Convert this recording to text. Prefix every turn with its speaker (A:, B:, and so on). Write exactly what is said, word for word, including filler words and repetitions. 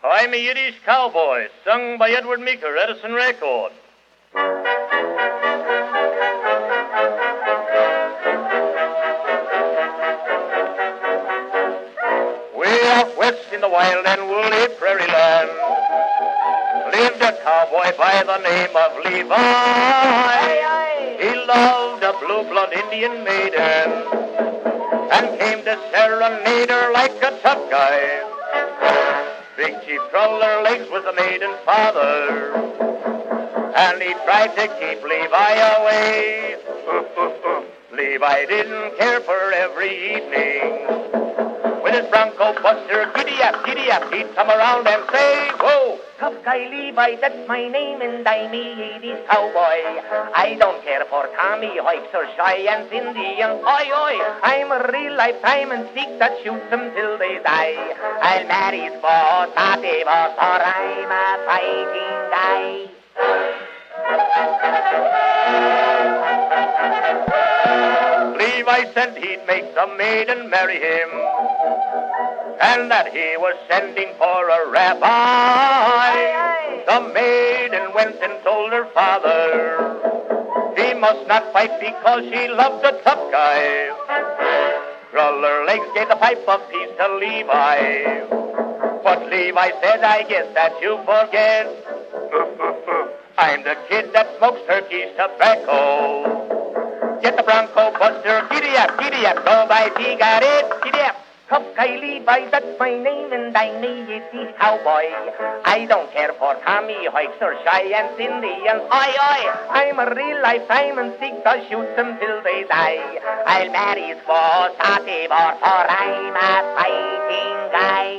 A: I'm a Yiddish cowboy, sung by Edward Meeker, Edison Record. Way out west in the wild and woolly prairie land lived a cowboy by the name of Levi. He loved a blue-blood Indian maiden and came to serenade her like a tough guy. Big Chief Cruller Legs was the maiden's father, and he tried to keep Levi away. Levi didn't care for every evening. With his bronco buster, giddy-up, giddy-up, he'd come around and say, whoa!
B: Tough guy Levi, that's my name, and I'm a Yiddish cowboy. I don't care for Tommy Hoyks or Cheyennes, Indians, oi, oi. I'm a real lifetime and seek that shoots them till they die. I'll marry for Tate boss, or I'm a fighting guy.
A: Levi said he'd make the maiden marry him, and that he was sending for a rabbi. The maiden went and told her father he must not fight because she loved a tough guy. Cruller Legs gave the pipe of peace to Levi, but Levi said, I guess that you forget. I'm the kid that smokes Turkey's tobacco. Get the bronco buster, giddy-up, giddy-up, nobody got it, giddy-up.
B: Tough guy Levi, that's my name, and I'm a Yiddish cowboy. I don't care for Tommy Hoyks or Cheyennes, Indians, oi, oi. I'm a real lifetime and seek to shoot them till they die. I'll marry for Sati, or I'm a fighting guy.